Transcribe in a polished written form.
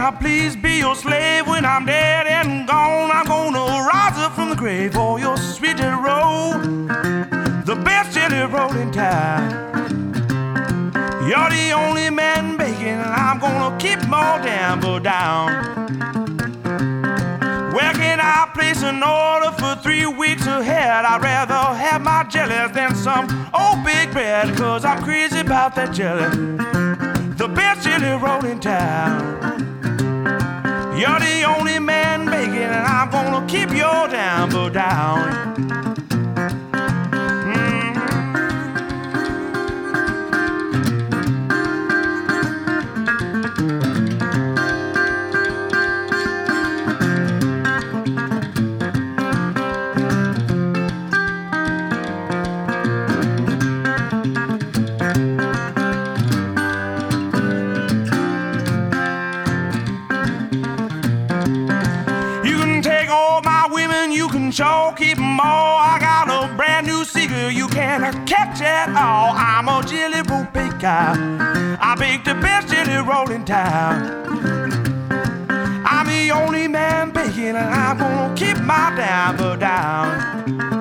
I please be your slave? When I'm dead and gone, I'm gonna rise up from the grave for your sweet jelly roll, the best jelly roll in town. You're the only man baking, and I'm gonna keep more damn down. Where can I place an order for 3 weeks ahead? I'd rather have my jellies than some old big bread, 'cause I'm crazy about that jelly, the best jelly roll in town. You're the only man baking, and I'm gonna keep your damn down. Sure, keep 'em all. I got a brand new secret you can't catch at all. I'm a jelly roll baker. I bake the best jelly roll in town. I'm the only man baking, and I'm gonna keep my damn down.